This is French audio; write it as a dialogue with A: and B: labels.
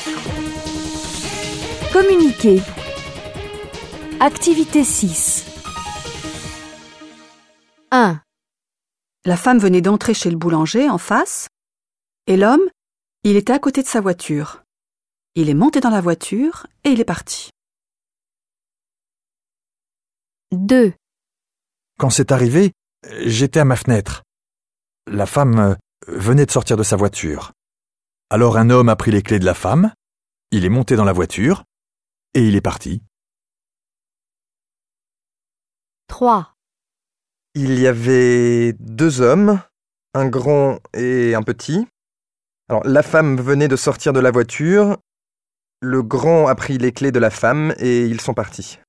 A: Communiquer. Activité 6. 1.
B: La femme venait d'entrer chez le boulanger en face, et l'homme, il était à côté de sa voiture. Il est monté dans la voiture et il est parti.
A: 2.
C: Quand c'est arrivé, j'étais à ma fenêtre. La femme venait de sortir de sa voiture. Alors un homme a pris les clés de la femme, il est monté dans la voiture et il est parti.
A: 3.
D: Il y avait 2 hommes, un grand et un petit. Alors, la femme venait de sortir de la voiture. Le grand a pris les clés de la femme et ils sont partis.